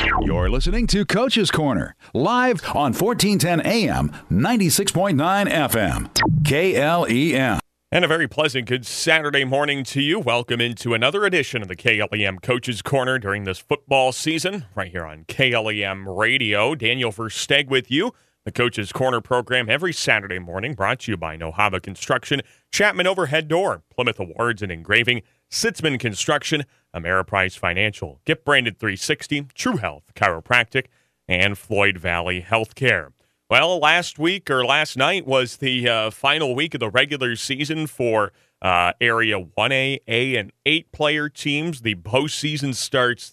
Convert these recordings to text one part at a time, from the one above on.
You're listening to Coach's Corner, live on 1410 AM, 96.9 FM, KLEM. And a very pleasant good Saturday morning to you. Welcome into another edition of the KLEM Coach's Corner during this football season, right here on KLEM Radio. Daniel Versteeg with you. The Coach's Corner program every Saturday morning, brought to you by Nohava Construction, Chapman Overhead Door, Plymouth Awards and Engraving, Sitzman Construction, Ameriprise Financial, Gift Branded 360, True Health Chiropractic, and Floyd Valley Healthcare. Well, last night was the final week of the regular season for Area 1A, A, and 8-player teams. The postseason starts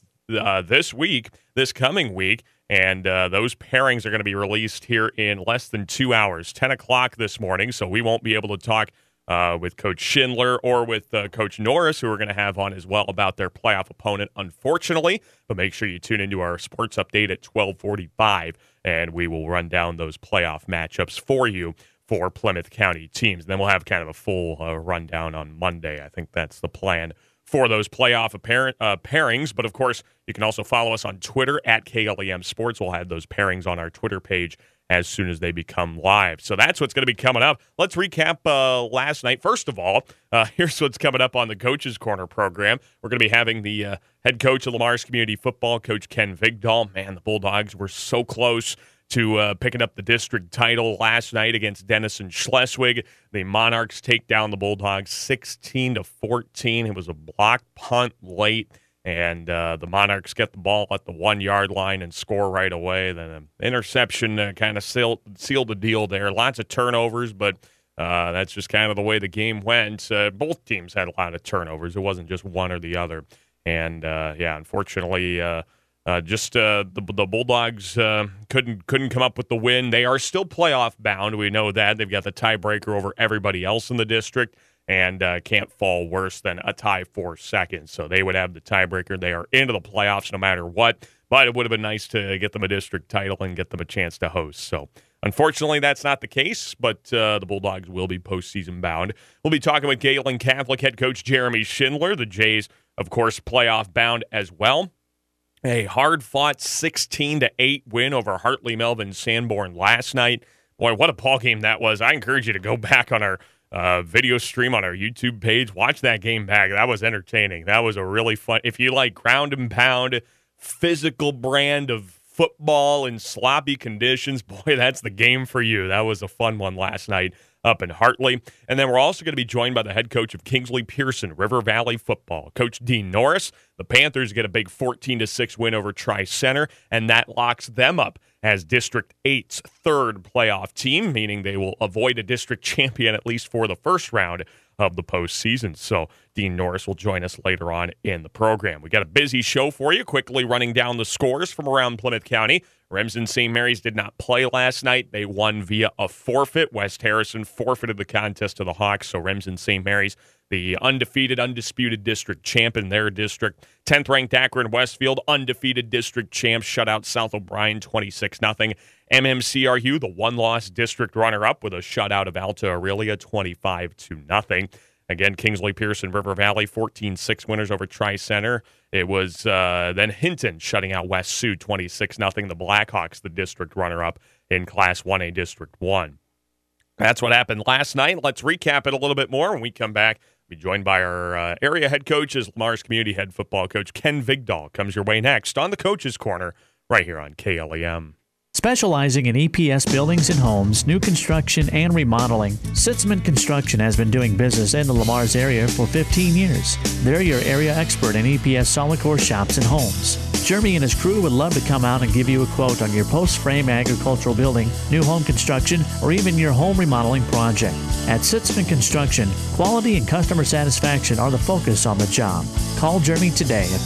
this coming week, and those pairings are going to be released here in less than 2 hours, 10 o'clock this morning, so we won't be able to talk with Coach Schindler or with Coach Norris, who we're going to have on as well, about their playoff opponent, unfortunately. But make sure you tune into our sports update at 12:45, and we will run down those playoff matchups for you for Plymouth County teams. And then we'll have kind of a full rundown on Monday. I think that's the plan for those playoff pairings. But, of course, you can also follow us on Twitter at KLEM Sports. We'll have those pairings on our Twitter page as soon as they become live. So that's what's going to be coming up. Let's recap last night. First of all, here's what's coming up on the Coach's Corner program. We're going to be having the head coach of Lamar's Community Football, Coach Ken Vigdahl. Man, the Bulldogs were so close to picking up the district title last night against Denison Schleswig. The Monarchs take down the Bulldogs 16-14. It was a block punt late, and the Monarchs get the ball at the 1-yard line and score right away. Then an interception kind of sealed the deal there. Lots of turnovers, but that's just kind of the way the game went. Both teams had a lot of turnovers. It wasn't just one or the other. And, unfortunately, the Bulldogs couldn't come up with the win. They are still playoff bound. We know that. They've got the tiebreaker over everybody else in the district, and can't fall worse than a tie for second. So they would have the tiebreaker. They are into the playoffs no matter what. But it would have been nice to get them a district title and get them a chance to host. So unfortunately, that's not the case, but the Bulldogs will be postseason bound. We'll be talking with Galen Catholic head coach Jeremy Schindler. The Jays, of course, playoff bound as well. A hard-fought 16-8 win over Hartley Melvin Sanborn last night. Boy, what a ball game that was. I encourage you to go back on our video stream on our YouTube page. Watch that game back. That was entertaining. That was a really fun. If you like ground and pound, physical brand of football in sloppy conditions, boy, that's the game for you. That was a fun one last night up in Hartley. And then we're also going to be joined by the head coach of Kingsley Pearson, River Valley Football, Coach Dean Norris. The Panthers get a big 14-6 win over Tri-Center, and that locks them up as District 8's third playoff team, meaning they will avoid a district champion at least for the first round of the postseason. So Dean Norris will join us later on in the program. We got a busy show for you, quickly running down the scores from around Plymouth County. Remsen St. Mary's did not play last night. They won via a forfeit. West Harrison forfeited the contest to the Hawks, so Remsen St. Mary's, the undisputed district champ in their district. 10th-ranked Akron Westfield, undefeated district champs, shut out South O'Brien 26-0. MMCRU, the one-loss district runner-up, with a shutout of Alta Aurelia 25-0. Again, Kingsley Pearson, River Valley, 14-6 winners over Tri-Center. It was then Hinton shutting out West Sioux 26-0. The Blackhawks, the district runner-up in Class 1A District 1. That's what happened last night. Let's recap it a little bit more when we come back. We'll be joined by our area head coach, as Lamar's Community head football coach, Ken Vigdahl, comes your way next on the Coach's Corner right here on KLEM. Specializing in EPS buildings and homes, new construction, and remodeling, Sitzman Construction has been doing business in the Lamar's area for 15 years. They're your area expert in EPS solid core shops and homes. Jeremy and his crew would love to come out and give you a quote on your post-frame agricultural building, new home construction, or even your home remodeling project. At Sitzman Construction, quality and customer satisfaction are the focus on the job. Call Jeremy today at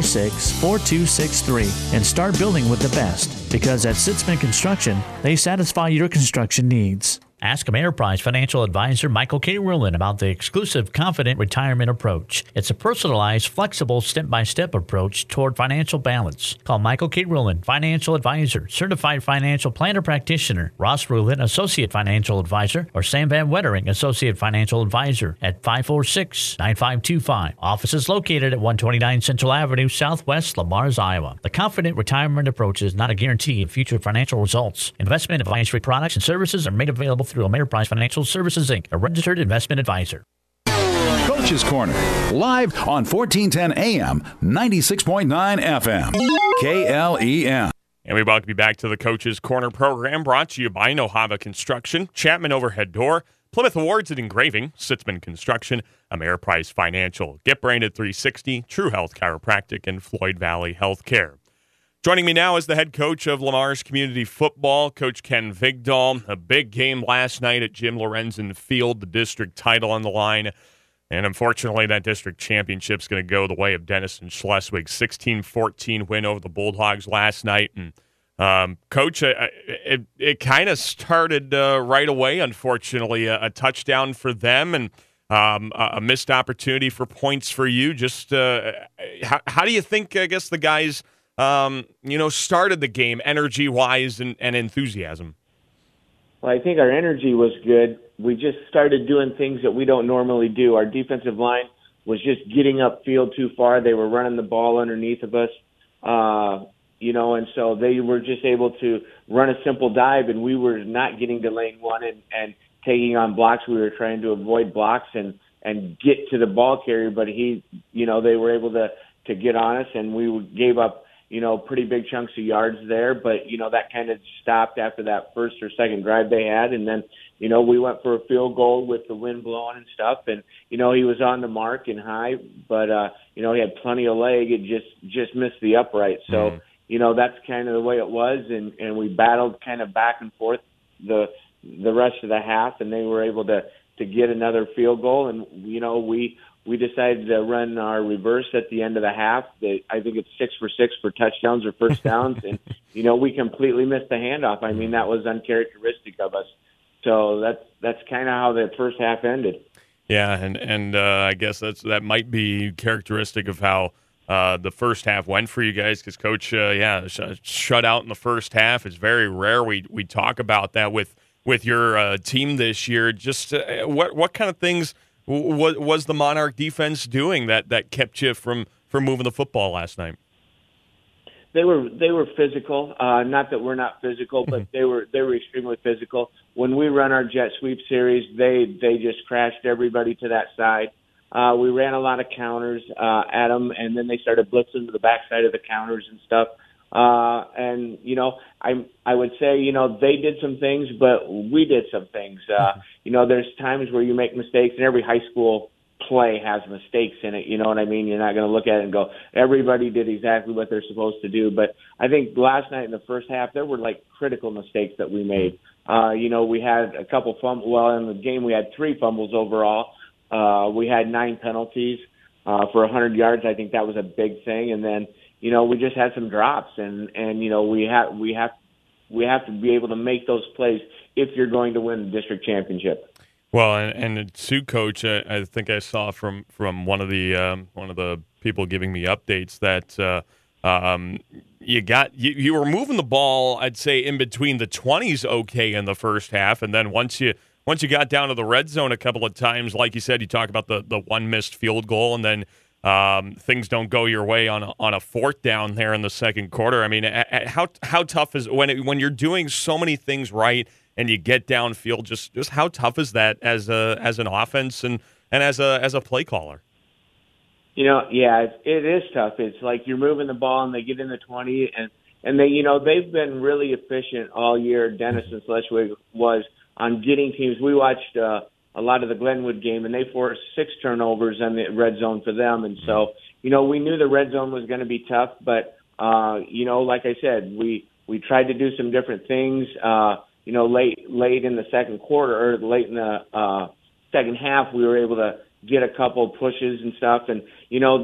546-4263 and start building with the best, because at Sitzman Construction, they satisfy your construction needs. Ask Ameriprise Financial Advisor Michael K. Rulin about the exclusive Confident Retirement Approach. It's a personalized, flexible, step-by-step approach toward financial balance. Call Michael K. Rulin, Financial Advisor, Certified Financial Planner Practitioner, Ross Rulin, Associate Financial Advisor, or Sam Van Wettering, Associate Financial Advisor at 546-9525. Office is located at 129 Central Avenue, Southwest Lamars, Iowa. The Confident Retirement Approach is not a guarantee of future financial results. Investment advisory products and services are made available through Ameriprise Financial Services, Inc., a registered investment advisor. Coach's Corner, live on 1410 AM, 96.9 FM, KLEM. And we welcome you back to the Coach's Corner program, brought to you by Nohava Construction, Chapman Overhead Door, Plymouth Awards and Engraving, Sitzman Construction, Ameriprise Financial, Get Branded 360, True Health Chiropractic, and Floyd Valley Healthcare. Joining me now is the head coach of Lamar's Community Football, Coach Ken Vigdahl. A big game last night at Jim Lorenzen Field, the district title on the line. And unfortunately, that district championship is going to go the way of Denison Schleswig. 16-14 win over the Bulldogs last night. And Coach, it kind of started right away, unfortunately. A touchdown for them and a missed opportunity for points for you. Just how do you think, I guess, the guys started the game energy-wise and enthusiasm? Well, I think our energy was good. We just started doing things that we don't normally do. Our defensive line was just getting upfield too far. They were running the ball underneath of us, and so they were just able to run a simple dive, and we were not getting to lane one and taking on blocks. We were trying to avoid blocks and get to the ball carrier, but they were able to get on us, and we gave up pretty big chunks of yards there, but, that kind of stopped after that first or second drive they had. And then, we went for a field goal with the wind blowing and stuff. And, he was on the mark and high, but, he had plenty of leg. It just missed the upright. So, that's kind of the way it was. And we battled kind of back and forth the rest of the half, and they were able to get another field goal. And, we decided to run our reverse at the end of the half. I think it's 6 for 6 for touchdowns or first downs. And, we completely missed the handoff. I mean, that was uncharacteristic of us. So that's kind of how the first half ended. Yeah, and I guess that might be characteristic of how the first half went for you guys because, Coach, shut out in the first half. It's very rare we talk about that with your team this year. Just what kind of things was the Monarch defense doing that kept you from moving the football last night? They were physical. Not that we're not physical, but they were extremely physical. When we run our jet sweep series, they just crashed everybody to that side. We ran a lot of counters at them, and then they started blitzing to the backside of the counters and stuff. And I would say they did some things, but we did some things. There's times where you make mistakes, and every high school play has mistakes in it. You know what I mean? You're not going to look at it and go, everybody did exactly what they're supposed to do. But I think last night in the first half, there were critical mistakes that we made. We had a couple fumbles. Well, in the game, we had 3 fumbles overall. We had 9 penalties for 100 yards. I think that was a big thing. And then, we just had some drops, and we have to be able to make those plays if you're going to win the district championship. Well, and too, Coach, I think I saw from one of the people giving me updates that you were moving the ball, I'd say, in between the 20s okay in the first half, and then once you got down to the red zone a couple of times, like you said, you talk about the one missed field goal, and then things don't go your way on a fourth down there in the second quarter. I mean, how tough is when you're doing so many things right and you get downfield? Just how tough is that as an offense and as a play caller? It is tough. It's like you're moving the ball and they get in the 20 and they've been really efficient all year. Denison Schleswig was on getting teams. We watched a lot of the Glenwood game, and they forced 6 turnovers in the red zone for them. And so, we knew the red zone was going to be tough, but, like I said, we tried to do some different things, late in the second quarter or late in the second half, we were able to get a couple pushes and stuff. And,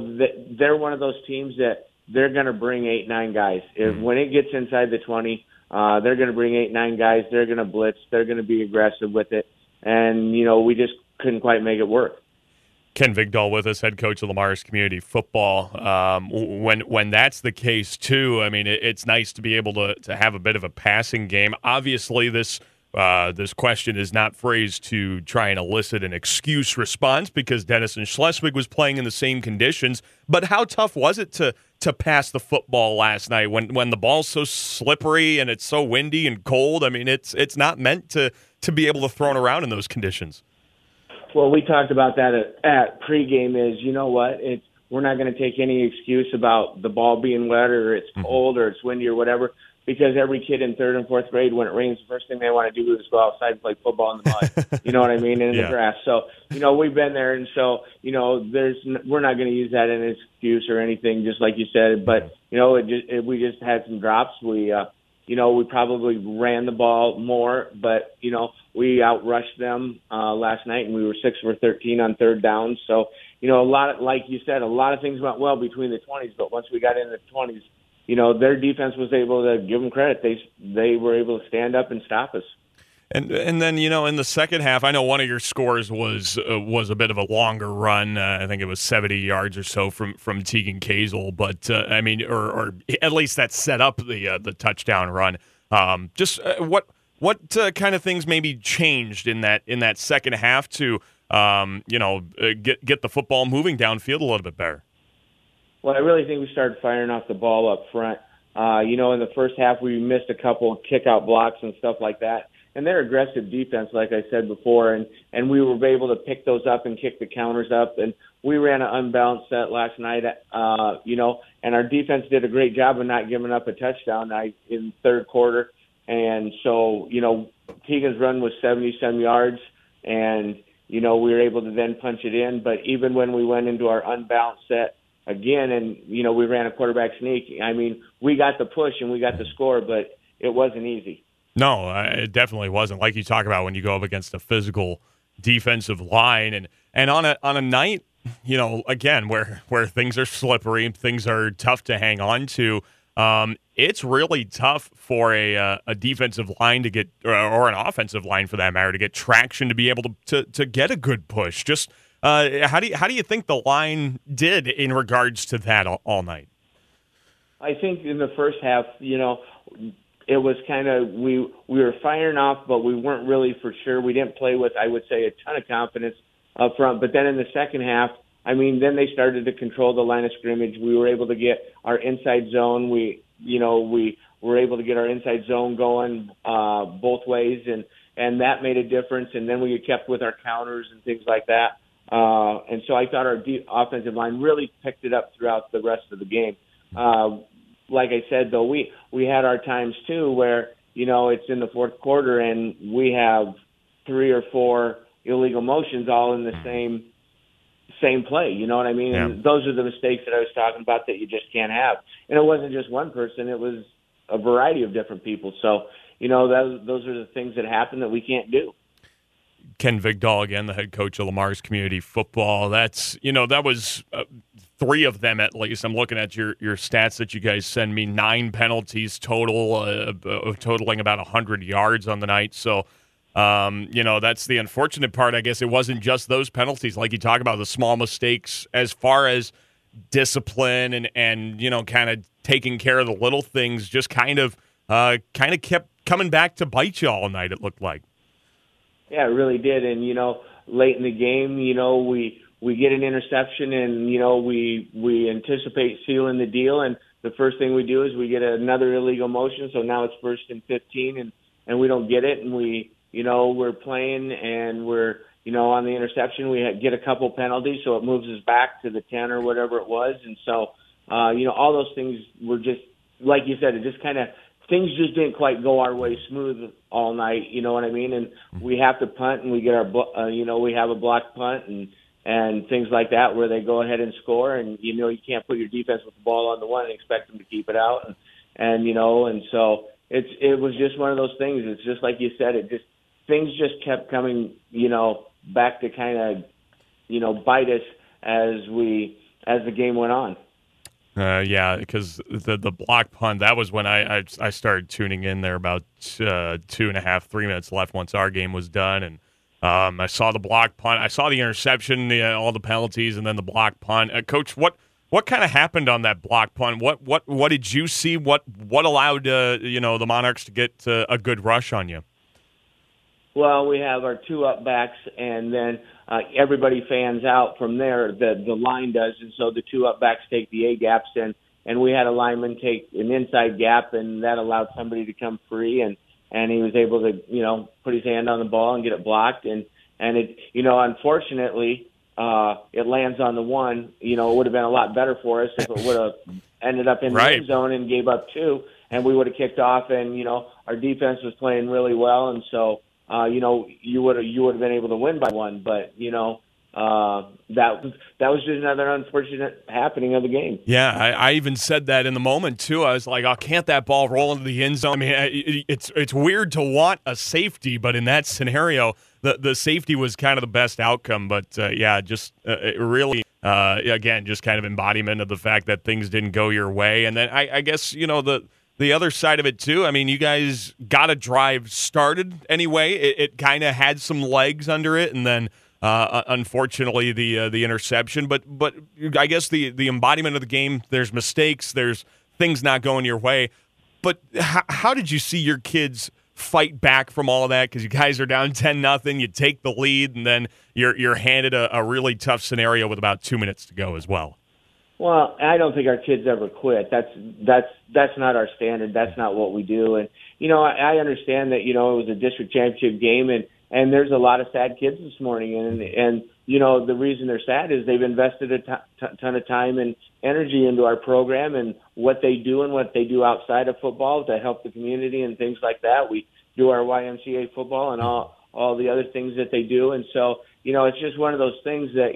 they're one of those teams that they're going to bring 8-9 guys. When it gets inside the 20, They're going to bring 8-9 guys. They're going to blitz. They're going to be aggressive with it. And, we just couldn't quite make it work. Ken Vigdahl with us, head coach of Lamar's Community Football. When that's the case, too, I mean, it's nice to be able to have a bit of a passing game. Obviously, this question is not phrased to try and elicit an excuse response because Denison Schleswig was playing in the same conditions. But how tough was it to pass the football last night when the ball's so slippery and it's so windy and cold? I mean, it's not meant to be able to throw it around in those conditions. Well, we talked about that at pregame is, you know what, we're not going to take any excuse about the ball being wet or it's cold or it's windy or whatever, because every kid in 3rd and 4th grade, when it rains, the first thing they want to do is go outside and play football in the mud. You know what I mean? And in the grass. So, we've been there. And so, we're not going to use that as an excuse or anything, just like you said. But, we just had some drops. We probably ran the ball more, but, we outrushed them last night, and we were 6 for 13 on 3rd down. So, like you said, a lot of things went well between the 20s, but once we got into the 20s, their defense was able to give them credit. They were able to stand up and stop us. And then, in the second half, I know one of your scores was a bit of a longer run. I think it was 70 yards or so from Tegan Kazel, but or at least that set up the touchdown run. What kind of things maybe changed in that second half to get the football moving downfield a little bit better? Well, I really think we started firing off the ball up front. In the first half, we missed a couple of kick-out blocks and stuff like that. And they're aggressive defense, like I said before, and we were able to pick those up and kick the counters up. And we ran an unbalanced set last night, and our defense did a great job of not giving up a touchdown in the third quarter. And so, Tegan's run was 70-some yards, and, we were able to then punch it in. But even when we went into our unbalanced set again and, we ran a quarterback sneak, we got the push and we got the score, but it wasn't easy. No, it definitely wasn't. Like you talk about when you go up against a physical defensive line and on a night, again, where things are slippery, things are tough to hang on to, it's really tough for a defensive line to get, or an offensive line for that matter, to get traction to be able to get a good push. Just how do you think the line did in regards to that all night? I think in the first half, it was kind of we were firing off, but we weren't really for sure. We didn't play with, I would say, a ton of confidence up front. But then in the second half, then they started to control the line of scrimmage. We were able to get our inside zone. We were able to get our inside zone going both ways, and that made a difference. And then we kept with our counters and things like that. And so I thought our offensive line really picked it up throughout the rest of the game. Like I said, though, we had our times, too, where, it's in the fourth quarter and we have 3 or 4 illegal motions all in the same play. You know what I mean? Yeah. And those are the mistakes that I was talking about that you just can't have. And it wasn't just one person. It was a variety of different people. So, those are the things that happen that we can't do. Ken Vigdahl, again, the head coach of Lamar's Community Football. That's, that was 3 of them at least. I'm looking at your stats that you guys send me. 9 penalties total, totaling about 100 yards on the night. So, that's the unfortunate part. I guess it wasn't just those penalties. Like you talk about the small mistakes as far as discipline and kind of taking care of the little things just kind of kept coming back to bite you all night, it looked like. Yeah, it really did. And, late in the game, we get an interception and, we anticipate sealing the deal. And the first thing we do is we get another illegal motion. So now it's 1st and 15 and we don't get it. And we're playing and we're, on the interception, we get a couple penalties. So it moves us back to the 10 or whatever it was. And so, all those things were just, like you said, it just kind of, things just didn't quite go our way smooth all night, you know what I mean? And we have to punt, and we get our, we have a blocked punt and things like that where they go ahead and score, and you can't put your defense with the ball on the one and expect them to keep it out, and so it was just one of those things. It's just like you said, things just kept coming, back to kind of, bite us as the game went on. Yeah, because the block punt, that was when I started tuning in there about 2.5, 3 minutes left once our game was done. And I saw the block punt. I saw the interception, all the penalties, and then the block punt. Coach, what kind of happened on that block punt? What did you see? What allowed the Monarchs to get a good rush on you? Well, we have our two up backs, and then everybody fans out from there. The line does, and so the two up backs take the A gaps, and we had a lineman take an inside gap, and that allowed somebody to come free, and he was able to put his hand on the ball and get it blocked, and it unfortunately it lands on the one. It would have been a lot better for us if it would have ended up in the end zone and gave up two, and we would have kicked off, and our defense was playing really well, and so. You would have been able to win by one, but that was just another unfortunate happening of the game. Yeah, I even said that in the moment too. I was like, "Oh, can't that ball roll into the end zone?" I mean, it's weird to want a safety, but in that scenario, the safety was kind of the best outcome. But just it really. Again, just kind of embodiment of the fact that things didn't go your way, and then I guess the other side of it, too, I mean, you guys got a drive started anyway. It kind of had some legs under it, and then, unfortunately, the interception. But I guess the embodiment of the game, there's mistakes, there's things not going your way. But how did you see your kids fight back from all of that? Because you guys are down 10-0, you take the lead, and then you're handed a really tough scenario with about 2 minutes to go as well. Well, I don't think our kids ever quit. That's not our standard. That's not what we do. And I understand that it was a district championship game, and there's a lot of sad kids this morning. And the reason they're sad is they've invested a ton of time and energy into our program and what they do and what they do outside of football to help the community and things like that. We do our YMCA football and all the other things that they do, and so. It's just one of those things that,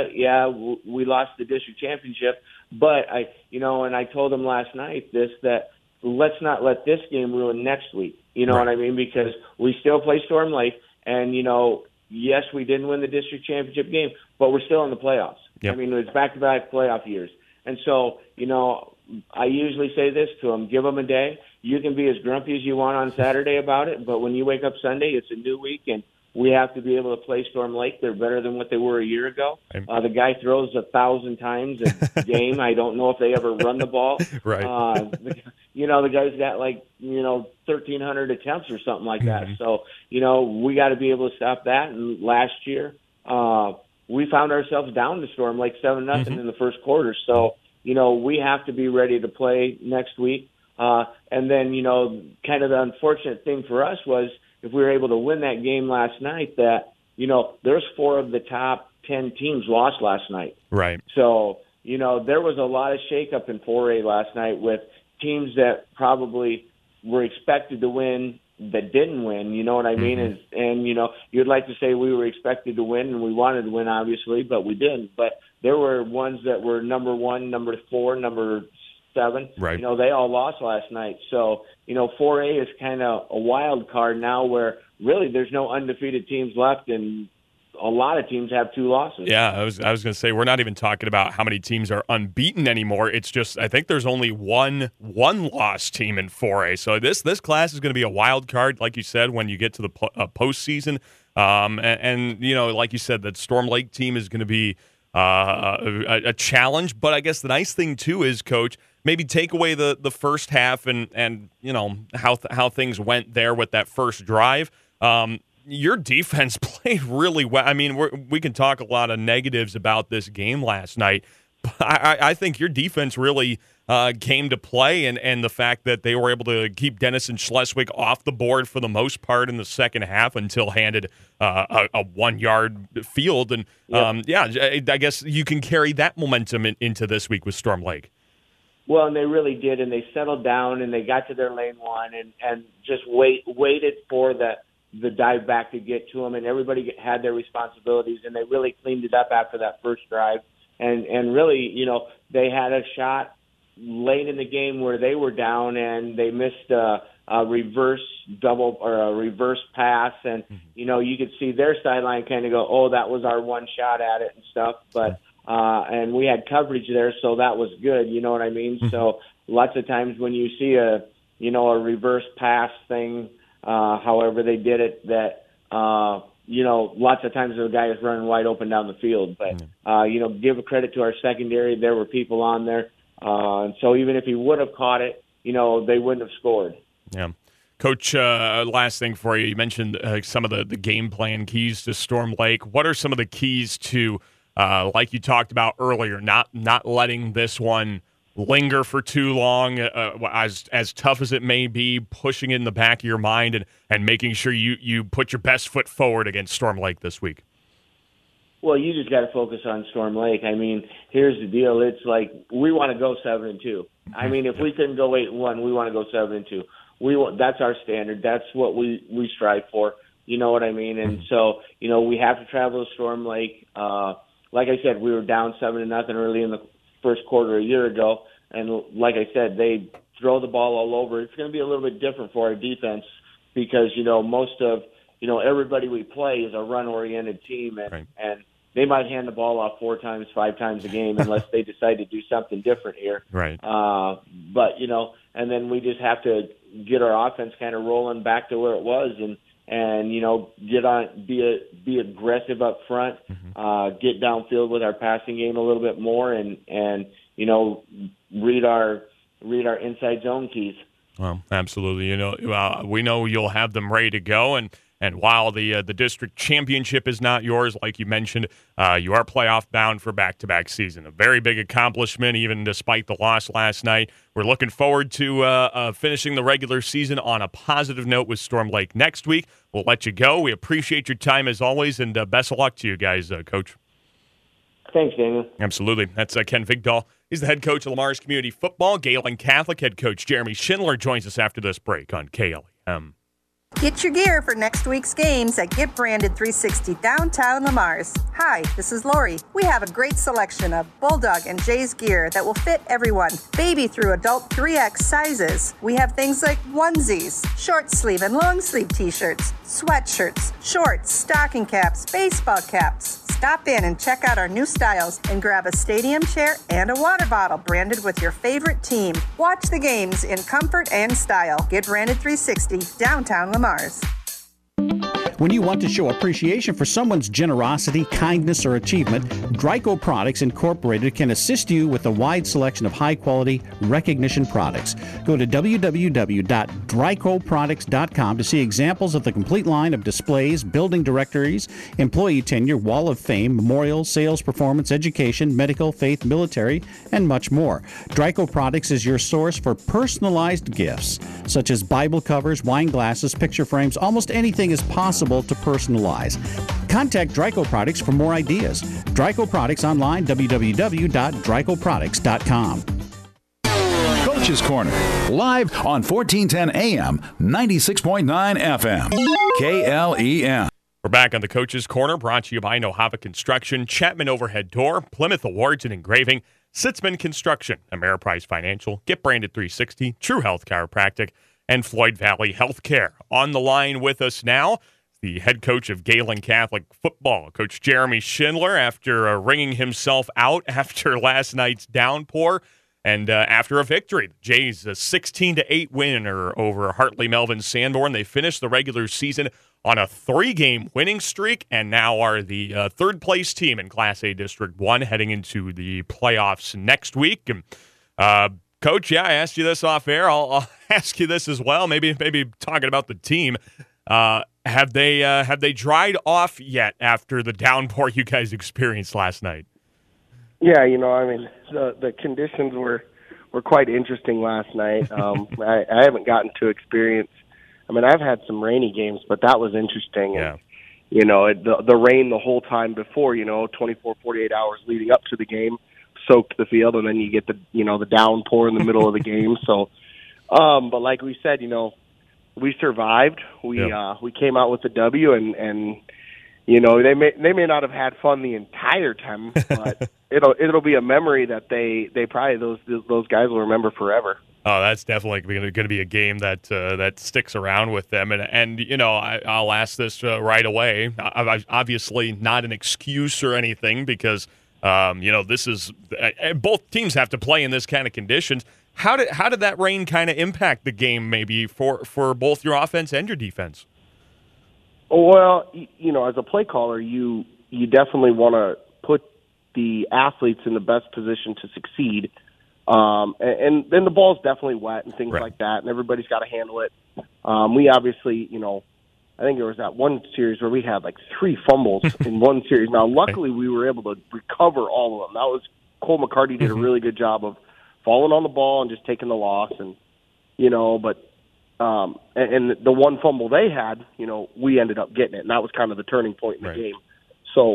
we lost the district championship, but and I told them last night that let's not let this game ruin next week. You know what I mean? Because we still play Storm Lake, and, yes, we didn't win the district championship game, but we're still in the playoffs. Yep. I mean, it's back-to-back playoff years. And so, I usually say this to them, give them a day. You can be as grumpy as you want on Saturday about it, but when you wake up Sunday, it's a new week, and we have to be able to play Storm Lake. They're better than what they were a year ago. The guy throws 1,000 times a game. I don't know if they ever run the ball. Right. The guy's got 1,300 attempts or something like that. So, we got to be able to stop that. And last year, we found ourselves down to Storm Lake 7-0 in the first quarter. So, we have to be ready to play next week. And then, kind of the unfortunate thing for us was, if we were able to win that game last night, that, there's 4 of the top 10 teams lost last night. Right. So, there was a lot of shakeup in 4A last night with teams that probably were expected to win that didn't win, you know what I mean? And you'd like to say we were expected to win and we wanted to win, obviously, but we didn't. But there were ones that were number 1, number 4, number 7. Right. They all lost last night. So, 4A is kind of a wild card now where really there's no undefeated teams left and a lot of teams have 2 losses. Yeah, I was going to say, we're not even talking about how many teams are unbeaten anymore. It's just, I think there's only one loss team in 4A. So this class is going to be a wild card, like you said, when you get to the postseason. And like you said, that Storm Lake team is going to be a challenge. But I guess the nice thing, too, is, Coach, maybe take away the first half and how things went there with that first drive. Your defense played really well. I mean, we can talk a lot of negatives about this game last night, but I think your defense really came to play, and the fact that they were able to keep Denison Schleswig off the board for the most part in the second half until handed a 1-yard field. And, I guess you can carry that momentum into this week with Storm Lake. Well, and they really did, and they settled down, and they got to their lane 1 and just waited for the dive back to get to them, and everybody had their responsibilities, and they really cleaned it up after that first drive. And really, they had a shot late in the game where they were down, and they missed a reverse double or a reverse pass, and, you could see their sideline kind of go, oh, that was our one shot at it and stuff. But and we had coverage there, so that was good. You know what I mean? Mm-hmm. So lots of times when you see a reverse pass thing, however they did it, that lots of times the guy is running wide open down the field. But give a credit to our secondary. There were people on there, and so even if he would have caught it, they wouldn't have scored. Yeah. Coach, last thing for you. You mentioned some of the game plan keys to Storm Lake. What are some of the keys to, like you talked about earlier, not letting this one linger for too long, as tough as it may be, pushing it in the back of your mind and making sure you put your best foot forward against Storm Lake this week? Well, you just got to focus on Storm Lake. I mean, here's the deal. It's like we want to go 7-2. I mean, if we couldn't go 8-1, we want to go 7-2. That's our standard. That's what we strive for. You know what I mean? And so, we have to travel to Storm Lake. Like I said, we were down 7-0 early in the first quarter a year ago. And like I said, they throw the ball all over. It's going to be a little bit different for our defense because, most of, everybody we play is a run-oriented team. And they might hand the ball off 4 times, 5 times a game unless they decide to do something different here. Right. But, and then we just have to get our offense kind of rolling back to where it was and get on, be aggressive up front, get downfield with our passing game a little bit more and read our inside zone keys. Well, absolutely. We know you'll have them ready to go, and while the district championship is not yours, like you mentioned, you are playoff bound for back-to-back season. A very big accomplishment, even despite the loss last night. We're looking forward to finishing the regular season on a positive note with Storm Lake next week. We'll let you go. We appreciate your time as always, and best of luck to you guys, Coach. Thanks, Daniel. Absolutely. That's Ken Vigdahl. He's the head coach of Lamar's Community Football. Galen Catholic head coach Jeremy Schindler joins us after this break on KLEM. Get your gear for next week's games at Get Branded 360 downtown Lamar's. Hi, this is Lori. We have a great selection of Bulldog and Jay's gear that will fit everyone, baby through adult 3X sizes. We have things like onesies, short sleeve and long sleeve t-shirts, sweatshirts, shorts, stocking caps, baseball caps. Stop in and check out our new styles and grab a stadium chair and a water bottle branded with your favorite team. Watch the games in comfort and style. Get Branded 360 downtown Lamar's. When you want to show appreciation for someone's generosity, kindness, or achievement, Dryco Products Incorporated can assist you with a wide selection of high-quality recognition products. Go to www.drycoproducts.com to see examples of the complete line of displays, building directories, employee tenure, wall of fame, memorials, sales performance, education, medical, faith, military, and much more. Dryco Products is your source for personalized gifts, such as Bible covers, wine glasses, picture frames. Almost anything is possible to personalize. Contact Dryco Products for more ideas. Dryco Products online, www.drycoproducts.com. Coach's Corner, live on 1410 AM, 96.9 FM, KLEM. We're back on the Coach's Corner, brought to you by Nohava Construction, Chapman Overhead Door, Plymouth Awards and Engraving, Sitzman Construction, Ameriprise Financial, Get Branded 360, True Health Chiropractic, and Floyd Valley Healthcare. On the line with us now, the head coach of Galen Catholic Football, Coach Jeremy Schindler, after wringing himself out after last night's downpour and after a victory. The Jays, a 16-8 winner over Hartley Melvin Sanborn. They finished the regular season on a 3-game winning streak and now are the third-place team in Class A District 1 heading into the playoffs next week. And, Coach, I asked you this off air. I'll ask you this as well. Maybe talking about the team. Have they dried off yet after the downpour you guys experienced last night? Yeah, the conditions were quite interesting last night. I haven't gotten to experience. I've had some rainy games, but that was interesting. Yeah. And, the rain the whole time before, 24, 48 hours leading up to the game soaked the field, and then you get the downpour in the middle of the game. So, but like we said, we survived. We came out with the W, and they may not have had fun the entire time, but it'll be a memory that they probably those guys will remember forever. Oh, that's definitely going to be a game that sticks around with them, and I'll ask this right away. Obviously, not an excuse or anything because This is both teams have to play in this kind of conditions. How did that rain kind of impact the game, maybe for both your offense and your defense? Well, as a play caller, you definitely want to put the athletes in the best position to succeed. And then the ball's definitely wet and things like that, and everybody's got to handle it. We obviously, I think there was that one series where we had like 3 fumbles in one series. Now, luckily, we were able to recover all of them. That was Cole McCarty did a really good job of falling on the ball and just taking the loss, and and the one fumble they had, we ended up getting it, and that was kind of the turning point in the game. So,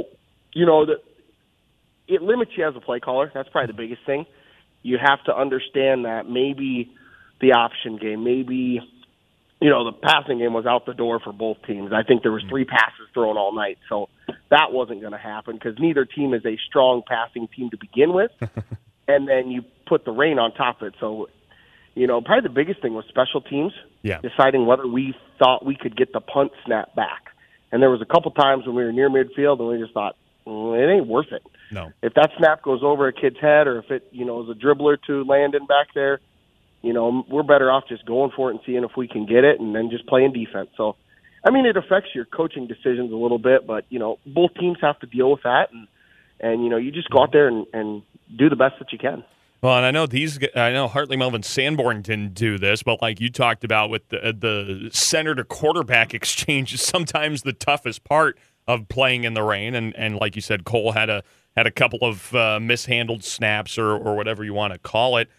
it limits you as a play caller. That's probably the biggest thing. You have to understand that maybe the option game, maybe, the passing game was out the door for both teams. I think there was 3 passes thrown all night, so that wasn't going to happen because neither team is a strong passing team to begin with, and then you put the rain on top of it. So, probably the biggest thing was special teams, deciding whether we thought we could get the punt snap back. And there was a couple times when we were near midfield and we just thought, it ain't worth it. No. If that snap goes over a kid's head or if it, is a dribbler to Landon back there, we're better off just going for it and seeing if we can get it and then just playing defense. So, it affects your coaching decisions a little bit, but, both teams have to deal with that. And you just go out there and do the best that you can. Well, and I know Hartley Melvin Sanborn didn't do this, but like you talked about with the center to quarterback exchange is sometimes the toughest part of playing in the rain. And like you said, Cole had a couple of mishandled snaps or whatever you want to call it.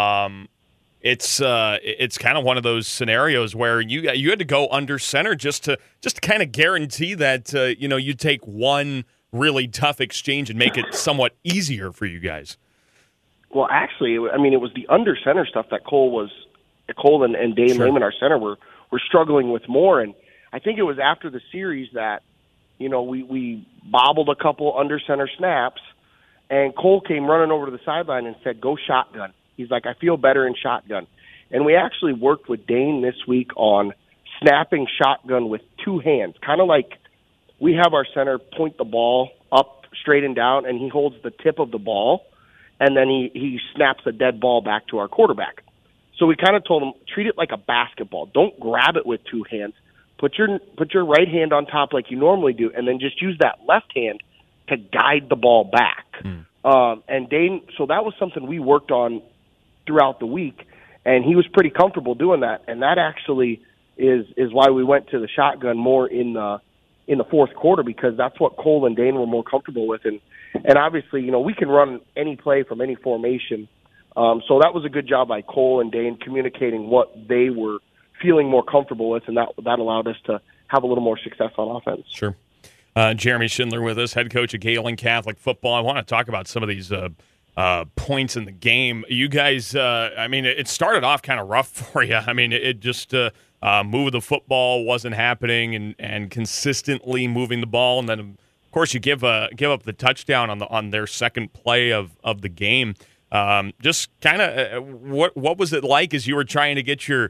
It's kind of one of those scenarios where you had to go under center just to kind of guarantee that you take one really tough exchange and make it somewhat easier for you guys. Well, actually, it was the under center stuff that Cole and Dane Lehman, our center, were struggling with more. And I think it was after the series that, we bobbled a couple under center snaps, and Cole came running over to the sideline and said, "Go shotgun." He's like, "I feel better in shotgun." And we actually worked with Dane this week on snapping shotgun with 2 hands, kind of like we have our center point the ball up, straight and down, and he holds the tip of the ball. And then he snaps a dead ball back to our quarterback. So we kind of told him, treat it like a basketball. Don't grab it with 2 hands. Put your right hand on top like you normally do, and then just use that left hand to guide the ball back. And Dane, so that was something we worked on throughout the week, and he was pretty comfortable doing that. And that actually is why we went to the shotgun more in the fourth quarter, because that's what Cole and Dane were more comfortable with. And obviously, we can run any play from any formation. So that was a good job by Cole and Dane communicating what they were feeling more comfortable with, and that allowed us to have a little more success on offense. Sure. Jeremy Schindler with us, head coach of Galen Catholic football. I want to talk about some of these points in the game. You guys, it started off kind of rough for you. It just move of the football wasn't happening, and consistently moving the ball, and then of course you give up the touchdown on their second play of the game. Just kind of what was it like as you were trying to get your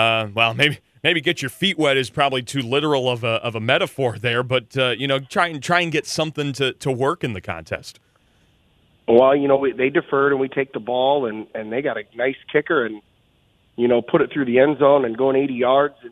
maybe get your feet wet is probably too literal of a metaphor there, but try and get something to work in the contest. Well, they deferred and we take the ball and they got a nice kicker and put it through the end zone and going 80 yards and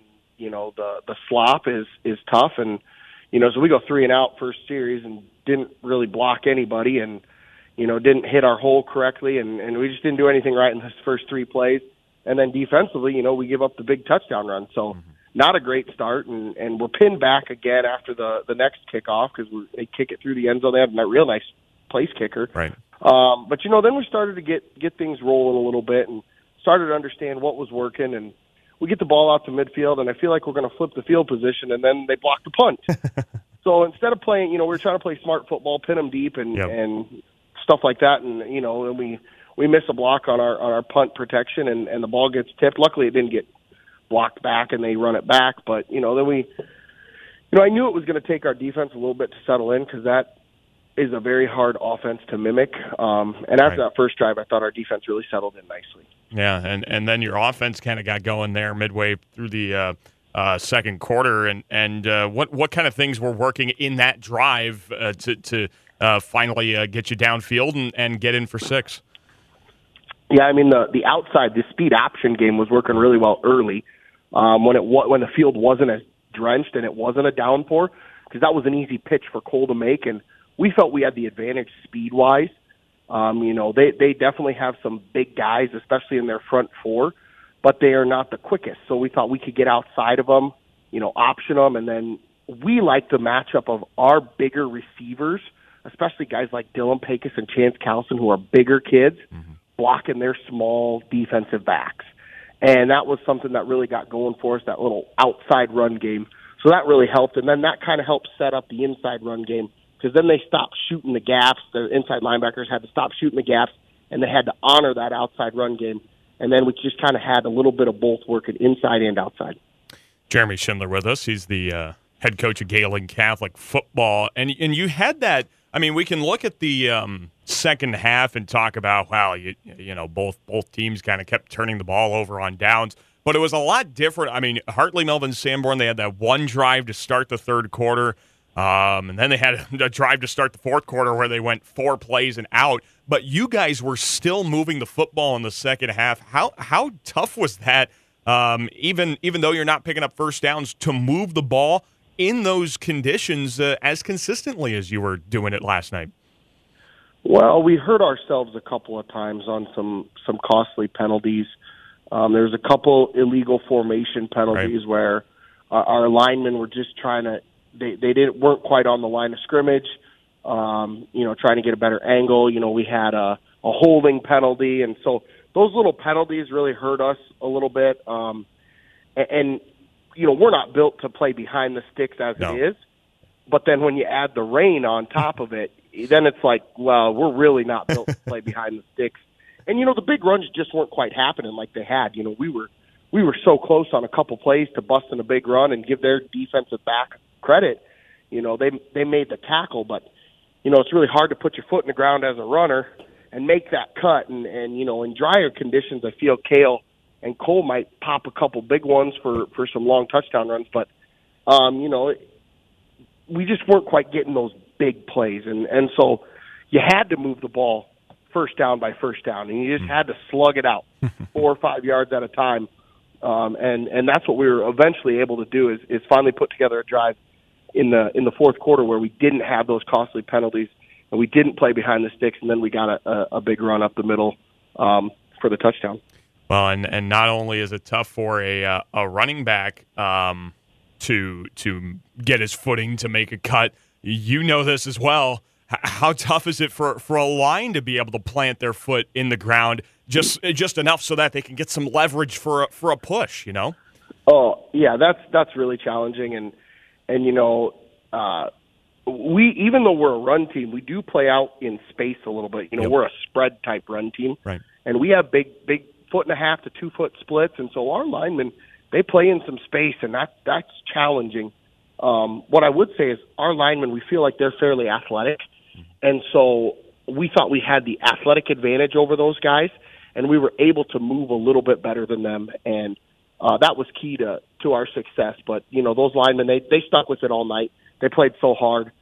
the slop is tough, and so we go 3 and out first series and didn't really block anybody and didn't hit our hole correctly and we just didn't do anything right in those first 3 plays. And then defensively, we give up the big touchdown run. So not a great start, and we're pinned back again after the next kickoff because they kick it through the end zone. They have a real nice place kicker. Right. But then we started to get things rolling a little bit and started to understand what was working, and we get the ball out to midfield, and I feel like we're going to flip the field position, and then they block the punt. So instead of playing, we're trying to play smart football, pin them deep and stuff like that, and and we miss a block on our punt protection, and the ball gets tipped. Luckily, it didn't get blocked back, and they run it back. But then we, I knew it was going to take our defense a little bit to settle in because that is a very hard offense to mimic. And after that first drive, I thought our defense really settled in nicely. Yeah, and then your offense kind of got going there midway through the second quarter. And what kind of things were working in that drive to finally get you downfield and get in for 6. Yeah, I mean the outside, the speed option game was working really well early when the field wasn't as drenched and it wasn't a downpour, because that was an easy pitch for Cole to make, and we felt we had the advantage speed wise. They definitely have some big guys, especially in their front 4, but they are not the quickest. So we thought we could get outside of them, option them, and then we like the matchup of our bigger receivers, especially guys like Dylan Pecos and Chance Callison, who are bigger kids, blocking their small defensive backs. And that was something that really got going for us, that little outside run game. So that really helped, and then that kind of helped set up the inside run game, because then they stopped shooting the gaps. The inside linebackers had to stop shooting the gaps, and they had to honor that outside run game. And then we just kind of had a little bit of both working inside and outside. Jeremy Schindler with us. He's the head coach of Galen Catholic football. And you had that. I mean, we can look at the second half and talk about, wow, both teams kind of kept turning the ball over on downs. But it was a lot different. I mean, Hartley, Melvin, Sanborn, they had that one drive to start the third quarter. And then they had a drive to start the fourth quarter where they went 4 plays and out. But you guys were still moving the football in the second half. How tough was that, even though you're not picking up first downs, to move the ball in those conditions as consistently as you were doing it last night? Well, we hurt ourselves a couple of times on some costly penalties. There's a couple illegal formation penalties where our linemen were just trying to weren't quite on the line of scrimmage, trying to get a better angle. We had a holding penalty, and so those little penalties really hurt us a little bit. And we're not built to play behind the sticks as it is, but then when you add the rain on top of it, then it's like, well, we're really not built to play behind the sticks. And, the big runs just weren't quite happening like they had. We were so close on a couple plays to busting a big run and give their defensive back credit. They made the tackle, but, it's really hard to put your foot in the ground as a runner and make that cut. And in drier conditions, I feel Cale and Cole might pop a couple big ones for some long touchdown runs. But, we just weren't quite getting those big plays. And so you had to move the ball first down by first down, and you just had to slug it out 4 or 5 yards at a time. And that's what we were eventually able to do is finally put together a drive in the fourth quarter where we didn't have those costly penalties and we didn't play behind the sticks, and then we got a big run up the middle for the touchdown. Well, and not only is it tough for a running back to get his footing to make a cut, this as well. How tough is it for a line to be able to plant their foot in the ground just enough so that they can get some leverage for a push? Oh yeah, that's really challenging, and we, even though we're a run team, we do play out in space a little bit. We're a spread type run team, right? And we have big 1.5 to 2 foot splits, and so our linemen, they play in some space, and that's challenging. What I would say is our linemen, we feel like they're fairly athletic. And so we thought we had the athletic advantage over those guys, and we were able to move a little bit better than them. And that was key to our success. But, those linemen, they stuck with it all night. They played so hard.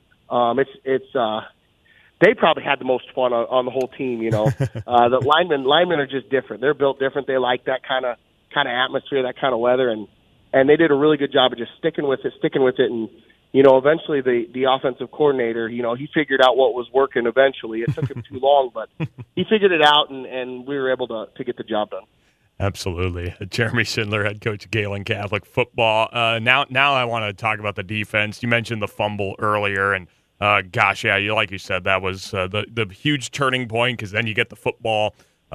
They probably had the most fun on the whole team, The linemen are just different. They're built different. They like that kind of atmosphere, that kind of weather. And they did a really good job of just sticking with it. And, eventually the offensive coordinator, he figured out what was working eventually. It took him too long, but he figured it out, and we were able to get the job done. Absolutely. Jeremy Schindler, head coach of Galen Catholic football. Now I want to talk about the defense. You mentioned the fumble earlier, and like you said, that was the huge turning point, because then you get the football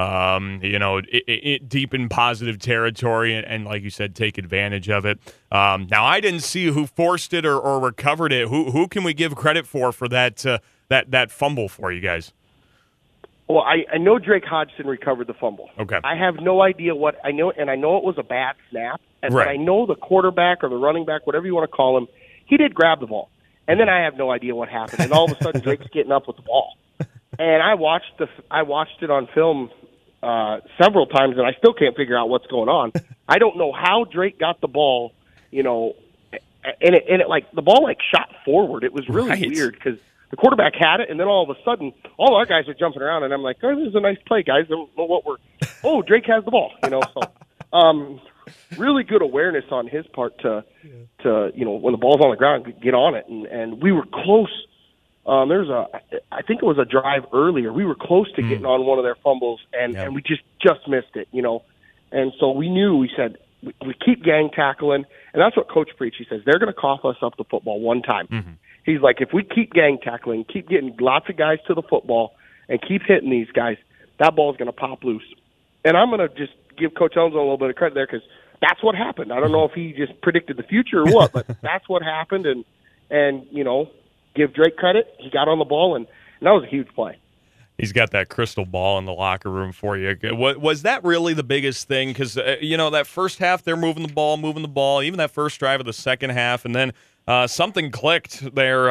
deep in positive territory, and like you said, take advantage of it. Now, I didn't see who forced it or recovered it. Who can we give credit for that fumble for you guys? Well, I know Drake Hodgson recovered the fumble. Okay. I have no idea what I know, and I know it was a bad snap. And right. I know the quarterback or the running back, whatever you want to call him, he did grab the ball. And then I have no idea what happened. And all of a sudden, Drake's getting up with the ball. And I watched it on film several times, and I still can't figure out what's going on. I don't know how Drake got the ball, and it like the ball like shot forward. It was really weird because the quarterback had it, and then all of a sudden, all our guys are jumping around, and I'm like, oh, this is a nice play, guys. I don't know what oh, Drake has the ball, So, really good awareness on his part to when the ball's on the ground, get on it, and we were close. I think it was a drive earlier. We were close to getting on one of their fumbles, and we just missed it, And so we said, we keep gang tackling, and that's what Coach preached. He says, they're going to cough us up the football one time. Mm-hmm. He's like, if we keep gang tackling, keep getting lots of guys to the football, and keep hitting these guys, that ball's going to pop loose. And I'm going to just give Coach Elms a little bit of credit there because that's what happened. I don't know if he just predicted the future or what, but that's what happened, and give Drake credit. He got on the ball, and that was a huge play. He's got that crystal ball in the locker room for you. Was that really the biggest thing? Because, that first half, they're moving the ball, even that first drive of the second half, and then something clicked there,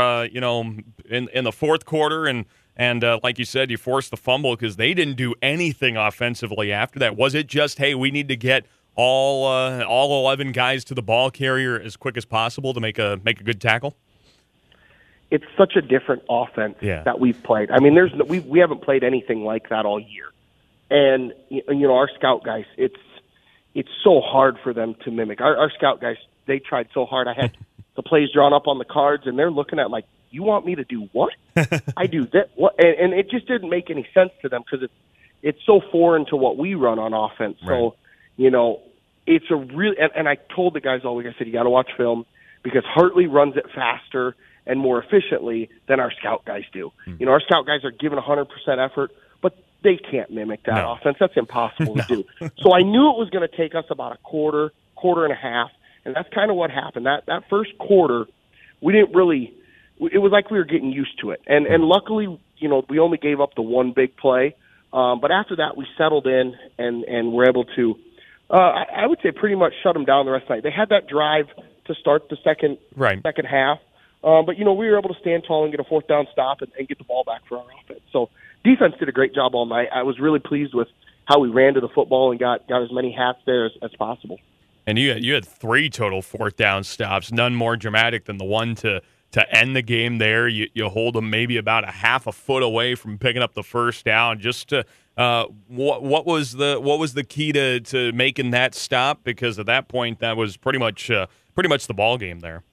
in the fourth quarter, and like you said, you forced the fumble because they didn't do anything offensively after that. Was it just, hey, we need to get all 11 guys to the ball carrier as quick as possible to make a good tackle? It's such a different offense that we've played. I mean, we haven't played anything like that all year. And, our scout guys, it's so hard for them to mimic. Our scout guys, they tried so hard. I had the plays drawn up on the cards, and they're looking at like, you want me to do what? I do that. What? And it just didn't make any sense to them because it's so foreign to what we run on offense. Right. So, it's a really – and I told the guys all week, I said, you got to watch film because Hartley runs it faster and more efficiently than our scout guys do. Mm-hmm. Our scout guys are giving 100% effort, but they can't mimic that offense. That's impossible to do. So I knew it was going to take us about a quarter and a half, and that's kind of what happened. That first quarter, we didn't really – it was like we were getting used to it. And luckily, we only gave up the one big play. But after that, we settled in and were able to, I would say, pretty much shut them down the rest of the night. They had that drive to start the second half. But, we were able to stand tall and get a fourth down stop and get the ball back for our offense. So defense did a great job all night. I was really pleased with how we ran to the football and got as many hats there as possible. And you had 3 total fourth down stops, none more dramatic than the one to end the game there. You hold them maybe about a half a foot away from picking up the first down. Just to what was the key to making that stop? Because at that point, that was pretty much the ball game there.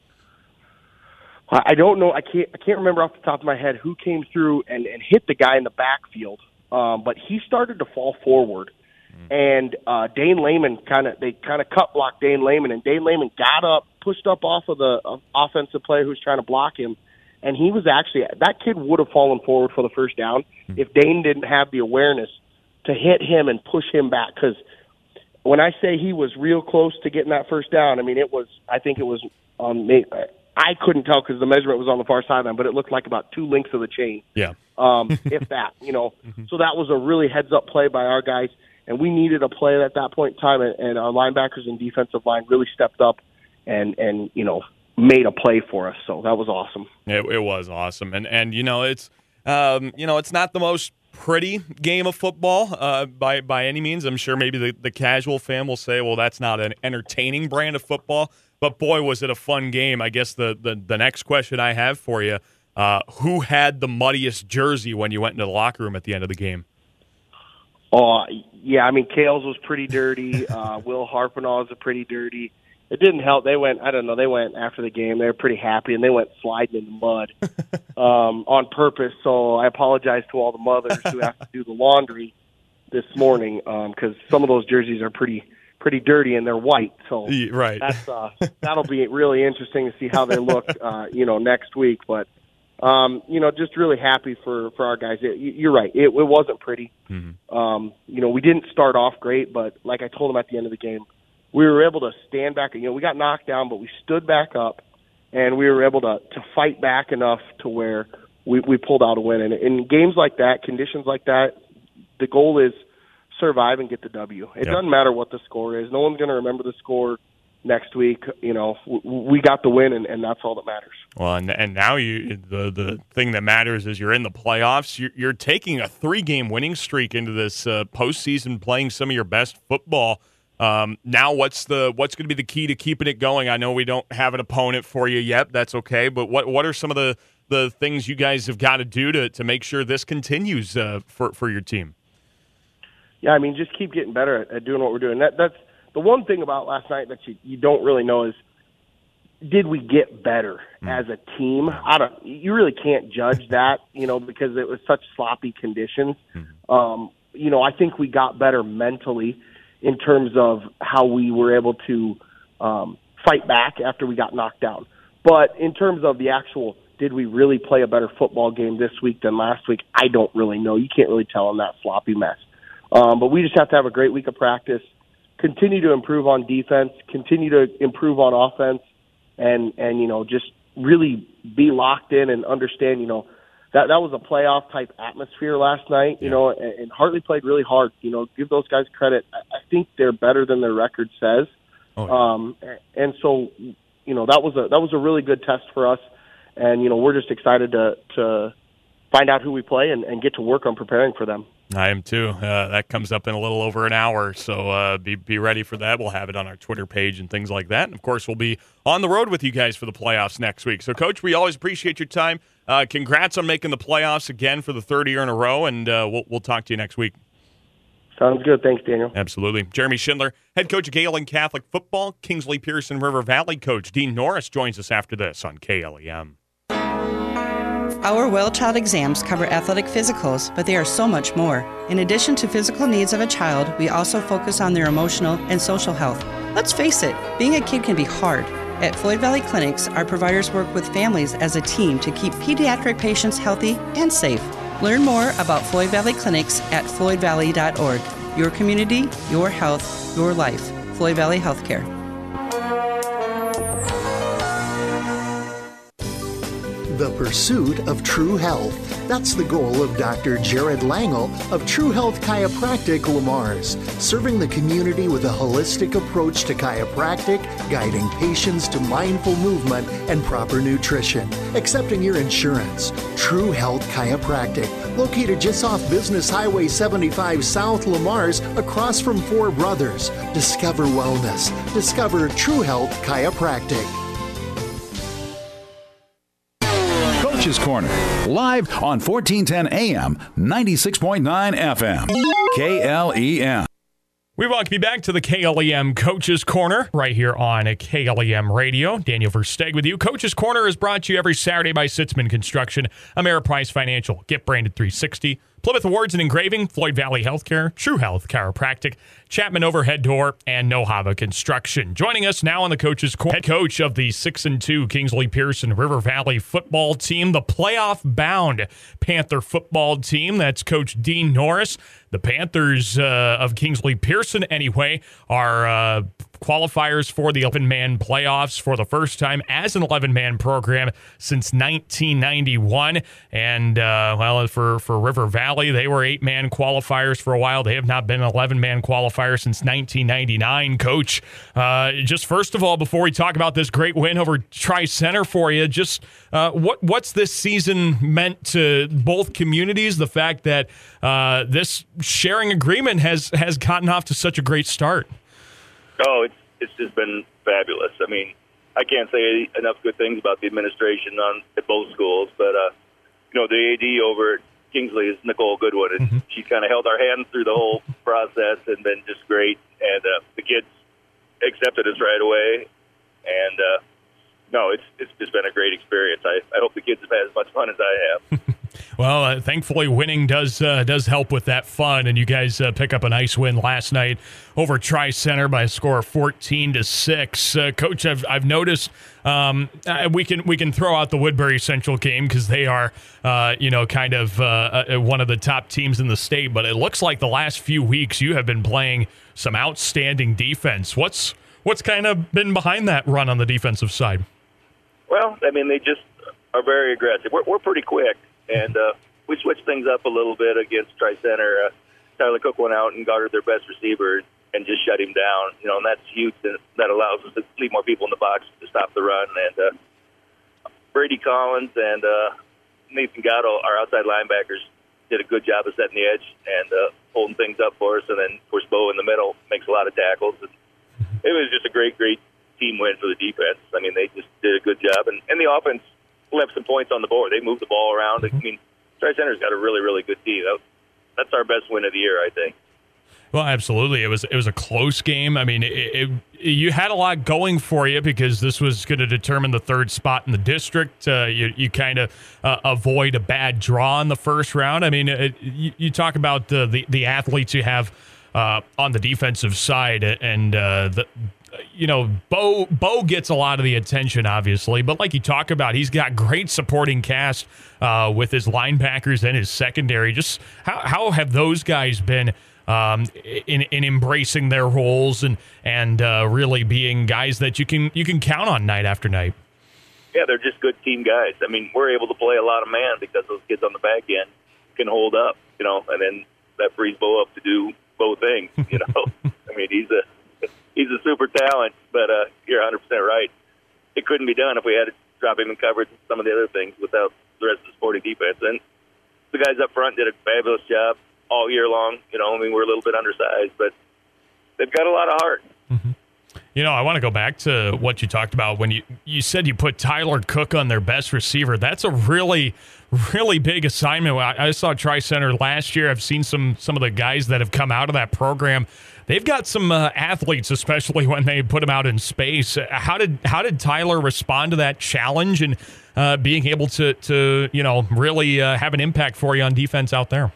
I don't know. I can't remember off the top of my head who came through and hit the guy in the backfield. But he started to fall forward, and Dane Lehman kind of cut blocked Dane Lehman, and Dane Lehman got up, pushed up off of the offensive player who was trying to block him, and he was actually that kid would have fallen forward for the first down if Dane didn't have the awareness to hit him and push him back. Because when I say he was real close to getting that first down, I mean I think it was on me. I couldn't tell because the measurement was on the far sideline, but it looked like about 2 links of the chain. Yeah. If that, So that was a really heads-up play by our guys, and we needed a play at that point in time, and our linebackers and defensive line really stepped up and made a play for us. So that was awesome. It was awesome, and it's it's not the most pretty game of football by any means. I'm sure maybe the casual fan will say, well, that's not an entertaining brand of football. But, boy, was it a fun game. I guess the next question I have for you, who had the muddiest jersey when you went into the locker room at the end of the game? Oh, yeah, I mean, Kales was pretty dirty. Will Harpenau was pretty dirty. It didn't help. They went after the game. They were pretty happy, and they went sliding in the mud on purpose. So I apologize to all the mothers who have to do the laundry this morning because some of those jerseys are pretty dirty and they're white. So right. That'll be really interesting to see how they look, next week. But, just really happy for our guys. You're right. It wasn't pretty. Mm-hmm. We didn't start off great, but like I told them at the end of the game, we were able to stand back. We got knocked down, but we stood back up and we were able to fight back enough to where we pulled out a win. And in games like that, conditions like that, the goal is survive and get the W. It doesn't matter what the score is. No one's going to remember the score next week. We got the win, and that's all that matters. Well, and now the thing that matters is you're in the playoffs. You're taking a 3-game winning streak into this postseason, playing some of your best football. Now, what's going to be the key to keeping it going? I know we don't have an opponent for you yet. That's okay. But what are some of the the things you guys have got to do to make sure this continues for your team? Yeah, I mean, just keep getting better at doing what we're doing. That's the one thing about last night that you don't really know is, did we get better as a team? You really can't judge that, because it was such sloppy conditions. I think we got better mentally in terms of how we were able to fight back after we got knocked down. But in terms of the actual, did we really play a better football game this week than last week? I don't really know. You can't really tell in that sloppy mess. But we just have to have a great week of practice, continue to improve on defense, continue to improve on offense, and just really be locked in and understand, that was a playoff type atmosphere last night, and Hartley played really hard. Give those guys credit. I think they're better than their record says. And so, that was a really good test for us, and we're just excited to find out who we play and get to work on preparing for them. I am too. That comes up in a little over an hour, so be ready for that. We'll have it on our Twitter page and things like that. And, of course, we'll be on the road with you guys for the playoffs next week. So, Coach, we always appreciate your time. Congrats on making the playoffs again for the third year in a row, and we'll talk to you next week. Sounds good. Thanks, Daniel. Absolutely. Jeremy Schindler, head coach of Galen Catholic Football, Kingsley Pearson River Valley coach Dean Norris joins us after this on KLEM. Our Well Child exams cover athletic physicals, but they are so much more. In addition to physical needs of a child, we also focus on their emotional and social health. Let's face it, being a kid can be hard. At Floyd Valley Clinics, our providers work with families as a team to keep pediatric patients healthy and safe. Learn more about Floyd Valley Clinics at floydvalley.org. Your community, your health, your life. Floyd Valley Healthcare. The pursuit of true health. That's the goal of Dr. Jared Langel of True Health Chiropractic Lamars, serving the community with a holistic approach to chiropractic, guiding patients to mindful movement and proper nutrition, accepting your insurance. True Health Chiropractic, located just off Business Highway 75 South Lamars, across from Four Brothers. Discover wellness. Discover True Health Chiropractic. Coach's Corner, live on 1410 AM, 96.9 FM, KLEM. We welcome you back to the KLEM Coach's Corner right here on KLEM Radio. Daniel Versteeg with you. Coach's Corner is brought to you every Saturday by Sitzman Construction, Ameriprise Financial, Get Branded 360, Plymouth Awards and Engraving, Floyd Valley Healthcare, True Health Chiropractic, Chapman Overhead Door, and Nohava Construction. Joining us now on the Coach's Corner, head coach of the 6-2 Kingsley Pearson River Valley football team, the playoff-bound Panther football team. That's Coach Dean Norris. The Panthers of Kingsley Pearson, anyway, are qualifiers for the 11-man playoffs for the first time as an 11-man program since 1991. And, for River Valley, they were 8-man qualifiers for a while. They have not been an 11-man qualifier since 1999. Coach, just first of all, before we talk about this great win over Tri-Center for you, just what's this season meant to both communities? The fact that this sharing agreement has gotten off to such a great start. Oh, it's just been fabulous. I mean, I can't say enough good things about the administration at both schools, but the AD over at Kingsley is Nicole Goodwood, and she kind of held our hands through the whole process and been just great. And the kids accepted us right away, and it's just been a great experience. I hope the kids have had as much fun as I have. Well, thankfully, winning does help with that fun, and you guys pick up a nice win last night over Tri-Center by a score of 14-6. Coach, I've noticed we can throw out the Woodbury Central game because they are kind of one of the top teams in the state, but it looks like the last few weeks you have been playing some outstanding defense. What's kind of been behind that run on the defensive side? Well, I mean, they just are very aggressive. We're pretty quick. And we switched things up a little bit against Tri-Center. Tyler Cook went out and guarded their best receiver and just shut him down. And that's huge. That allows us to leave more people in the box to stop the run. And Brady Collins and Nathan Gatto, our outside linebackers, did a good job of setting the edge and holding things up for us. And then, of course, Bo in the middle makes a lot of tackles. And it was just a great, great team win for the defense. I mean, they just did a good job. And the offense, left some points on the board. They moved the ball around. I mean, Tri-Center's got a really, really good team. That's our best win of the year, I think. Well, absolutely. It was a close game. I mean, you had a lot going for you because this was going to determine the third spot in the district. You kind of avoid a bad draw in the first round. I mean, you talk about the athletes you have on the defensive side, and Bo gets a lot of the attention, obviously, but like you talk about, he's got great supporting cast with his linebackers and his secondary. Just how have those guys been in embracing their roles and really being guys that you can count on night after night? Yeah, they're just good team guys. I mean, we're able to play a lot of man because those kids on the back end can hold up, and then that frees Bo up to do both things. I mean, he's a super talent, but you're 100% right. It couldn't be done if we had to drop him in coverage and some of the other things without the rest of the sporting defense. And the guys up front did a fabulous job all year long. I mean, we're a little bit undersized, but they've got a lot of heart. Mm-hmm. I want to go back to what you talked about when you said you put Tyler Cook on their best receiver. That's a really, really big assignment. I saw Tri-Center last year. I've seen some of the guys that have come out of that program. They've got some athletes, especially when they put them out in space. How did Tyler respond to that challenge and being able to really have an impact for you on defense out there?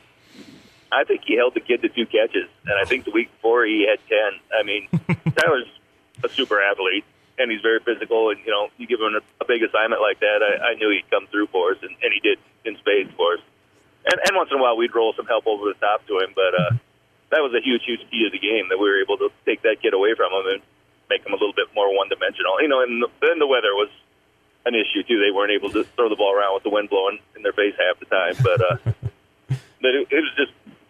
I think he held the kid to 2 catches, and I think the week before he had 10. I mean, Tyler's a super athlete, and he's very physical, and, you give him a big assignment like that, I knew he'd come through for us, and he did in spades for us. And once in a while we'd roll some help over the top to him, but that was a huge, huge key to the game, that we were able to take that kid away from him and make him a little bit more one-dimensional. And then the weather was an issue, too. They weren't able to throw the ball around with the wind blowing in their face half the time, but it was just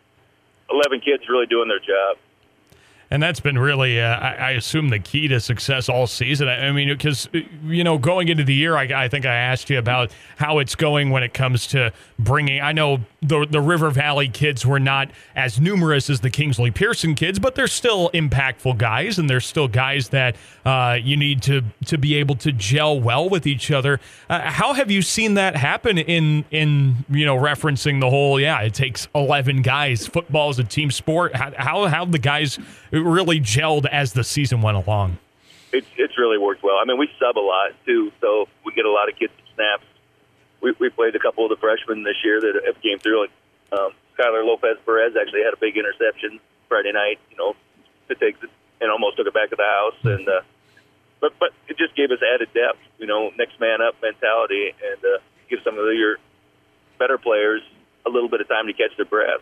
11 kids really doing their job. And that's been really, I assume, the key to success all season. I mean, because, going into the year, I think I asked you about how it's going when it comes to bringing, I know the River Valley kids were not as numerous as the Kingsley Pearson kids, but they're still impactful guys, and they're still guys that you need to be able to gel well with each other. How have you seen that happen in referencing the whole, it takes 11 guys. Football is a team sport. How have the guys really gelled as the season went along? It's really worked well. I mean, we sub a lot, too, so we get a lot of kids snaps. We played a couple of the freshmen this year that have came through. Skylar Lopez-Perez actually had a big interception Friday night, to take and almost took it back to the house. And but it just gave us added depth, next man up mentality, and give some of your better players a little bit of time to catch their breath,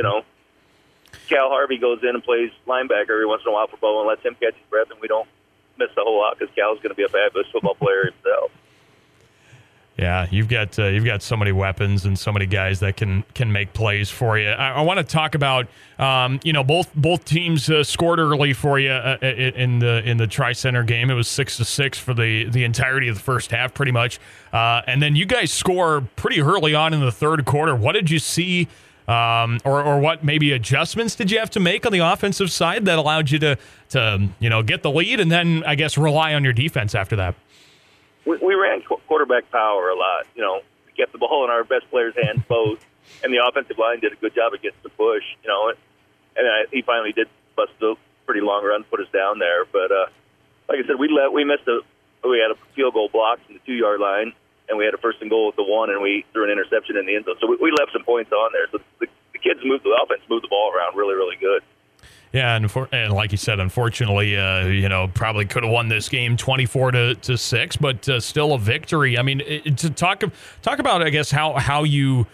Cal Harvey goes in and plays linebacker every once in a while for Bo and lets him catch his breath, and we don't miss the whole lot because Cal's going to be a fabulous football player himself. Yeah, you've got so many weapons and so many guys that can make plays for you. I want to talk about both teams scored early for you in the Tri-Center game. It was 6-6 for the entirety of the first half, pretty much, and then you guys score pretty early on in the third quarter. What did you see? Or what maybe adjustments did you have to make on the offensive side that allowed you to get the lead and then, I guess, rely on your defense after that? We ran quarterback power a lot. We kept the ball in our best players' hands both, and the offensive line did a good job against the push, and he finally did bust a pretty long run, put us down there. But like I said, we had a field goal block from the 2-yard line, and we had a first and goal at the 1, and we threw an interception in the end zone. So we left some points on there. So the kids moved the offense, moved the ball around really, really good. Yeah, and like you said, unfortunately, probably could have won this game 24-6, but still a victory. I mean, to talk about, I guess, how you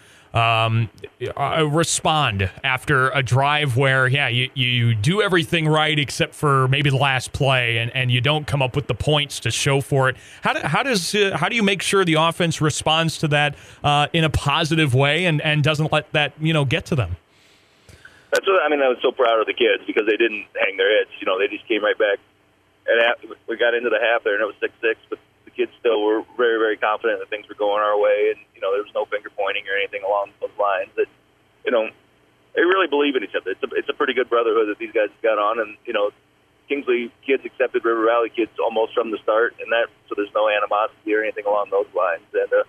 respond after a drive where, you do everything right except for maybe the last play, and you don't come up with the points to show for it. How do you make sure the offense responds to that in a positive way and doesn't let that get to them? That's what I was so proud of the kids because they didn't hang their heads. They just came right back. And we got into the half there, and it was 6-6, but the kids still were very, very confident that things were going our way, and there was no finger pointing or anything along those lines. That they really believe in each other. It's a pretty good brotherhood that these guys have got on, and Kingsley kids accepted River Valley kids almost from the start, and so there's no animosity or anything along those lines. And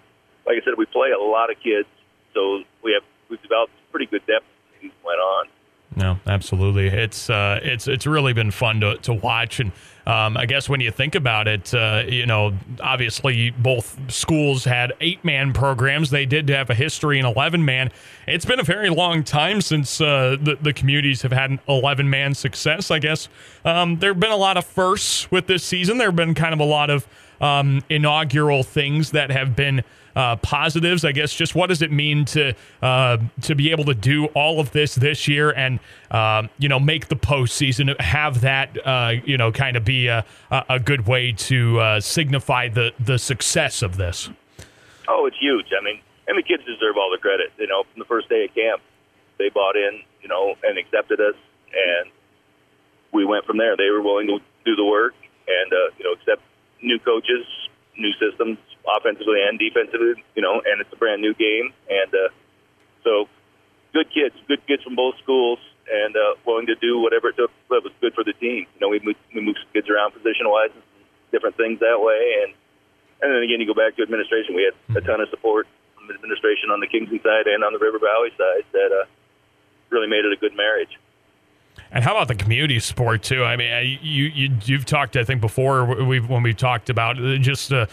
like I said, we play a lot of kids, so we've developed pretty good depth as the season went on. No, absolutely. It's really been fun to watch, and I guess when you think about it, obviously both schools had 8-man programs. They did have a history in 11-man. It's been a very long time since the communities have had an 11-man success. I guess there have been a lot of firsts with this season. There have been kind of a lot of inaugural things that have been positives. I guess just what does it mean to be able to do all of this year and make the postseason, have that kind of be a good way to signify the success of this? Oh, it's huge. I mean, and the kids deserve all the credit. From the first day of camp, they bought in, and accepted us, and we went from there. They were willing to do the work and accept new coaches, new systems, offensively and defensively, and it's a brand new game. And so good kids from both schools, and willing to do whatever it took that was good for the team. We moved some kids around position-wise, different things that way. And then again, you go back to administration. We had a ton of support from the administration on the Kingston side and on the River Valley side that really made it a good marriage. And how about the community support too? I mean, you've talked, I think, before when we talked about just the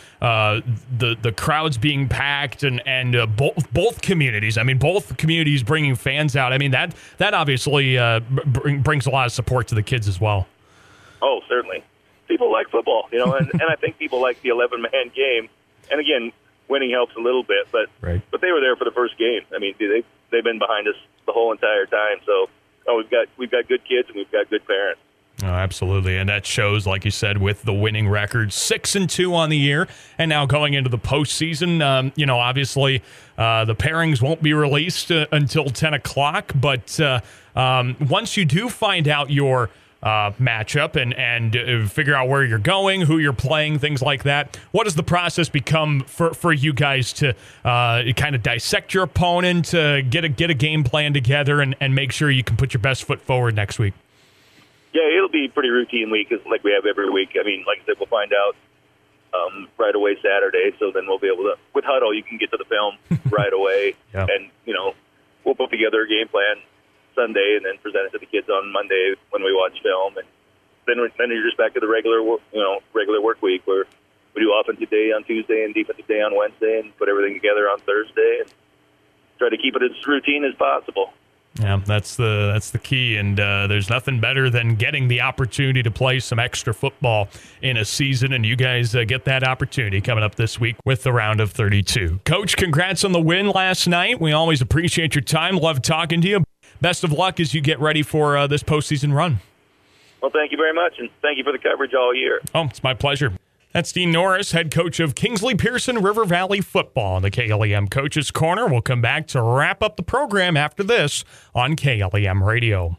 crowds being packed and both communities. I mean, both communities bringing fans out. I mean, that obviously brings a lot of support to the kids as well. Oh, certainly. People like football, and I think people like the 11-man game. And again, winning helps a little bit, but they were there for the first game. I mean, they've been behind us the whole entire time, so. Oh, we've got good kids and we've got good parents. Oh, absolutely, and that shows, like you said, with the winning record, 6-2 on the year, and now going into the postseason. Obviously, the pairings won't be released until 10 o'clock, but once you do find out your matchup and figure out where you're going, who you're playing, things like that, what does the process become for you guys to kind of dissect your opponent, to get a game plan together and make sure you can put your best foot forward next week? Yeah, it'll be a pretty routine week, like we have every week. I mean, like I said, we'll find out right away Saturday, so then we'll be able to, with Huddle, you can get to the film right away, and we'll put together a game plan Sunday and then present it to the kids on Monday when we watch film, and then you're just back to the regular work week where we do offensive day on Tuesday and defensive day on Wednesday and put everything together on Thursday and try to keep it as routine as possible. Yeah, that's the key, and there's nothing better than getting the opportunity to play some extra football in a season, and you guys get that opportunity coming up this week with the round of 32. Coach, congrats on the win last night. We always appreciate your time. Love talking to you. Best of luck as you get ready for this postseason run. Well, thank you very much, and thank you for the coverage all year. Oh, it's my pleasure. That's Dean Norris, head coach of Kingsley Pearson River Valley football on the KLEM Coaches Corner. We'll come back to wrap up the program after this on KLEM Radio.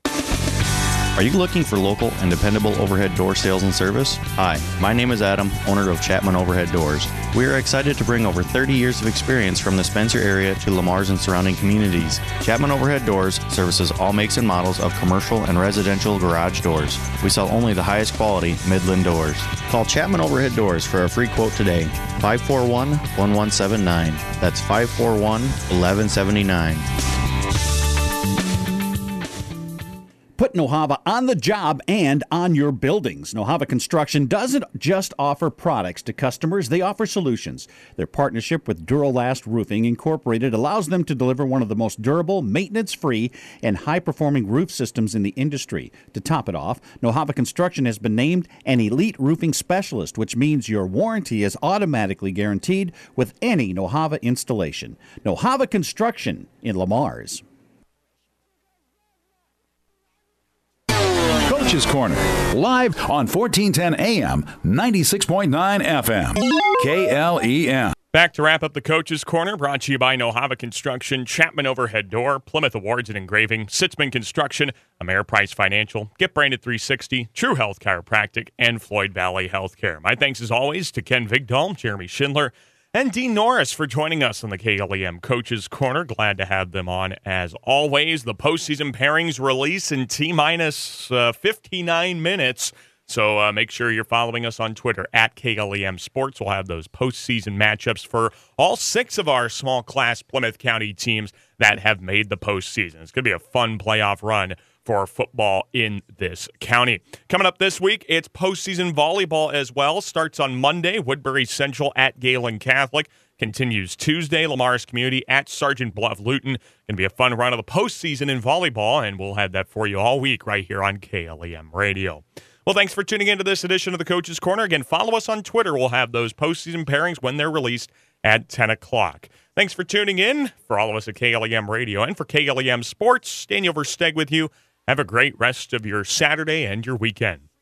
Are you looking for local and dependable overhead door sales and service? Hi, my name is Adam, owner of Chapman Overhead Doors. We are excited to bring over 30 years of experience from the Spencer area to Lamar's and surrounding communities. Chapman Overhead Doors services all makes and models of commercial and residential garage doors. We sell only the highest quality Midland doors. Call Chapman Overhead Doors for a free quote today. 541-1179. That's 541-1179. Put Nohava on the job and on your buildings. Nohava Construction doesn't just offer products to customers, they offer solutions. Their partnership with Duralast Roofing Incorporated allows them to deliver one of the most durable, maintenance-free, and high-performing roof systems in the industry. To top it off, Nohava Construction has been named an elite roofing specialist, which means your warranty is automatically guaranteed with any Nohava installation. Nohava Construction in Lamar's. Coach's Corner, live on 1410 AM, 96.9 FM, KLEM. Back to wrap up the Coach's Corner, brought to you by Nohava Construction, Chapman Overhead Door, Plymouth Awards and Engraving, Sitzman Construction, Ameriprise Financial, Get Branded 360, True Health Chiropractic, and Floyd Valley Healthcare. My thanks as always to Ken Vigdahl, Jeremy Schindler, and Dean Norris for joining us on the KLEM Coaches Corner. Glad to have them on as always. The postseason pairings release in T-minus 59 minutes. So make sure you're following us on Twitter at KLEM Sports. We'll have those postseason matchups for all 6 of our small class Plymouth County teams that have made the postseason. It's going to be a fun playoff run for football in this county. Coming up this week, it's postseason volleyball as well. Starts on Monday, Woodbury Central at Galen Catholic. Continues Tuesday, Lamar's Community at Sergeant Bluff Luton. Going to be a fun run of the postseason in volleyball, and we'll have that for you all week right here on KLEM Radio. Well, thanks for tuning in to this edition of the Coach's Corner. Again, follow us on Twitter. We'll have those postseason pairings when they're released at 10 o'clock. Thanks for tuning in. For all of us at KLEM Radio and for KLEM Sports, Daniel Versteg with you. Have a great rest of your Saturday and your weekend.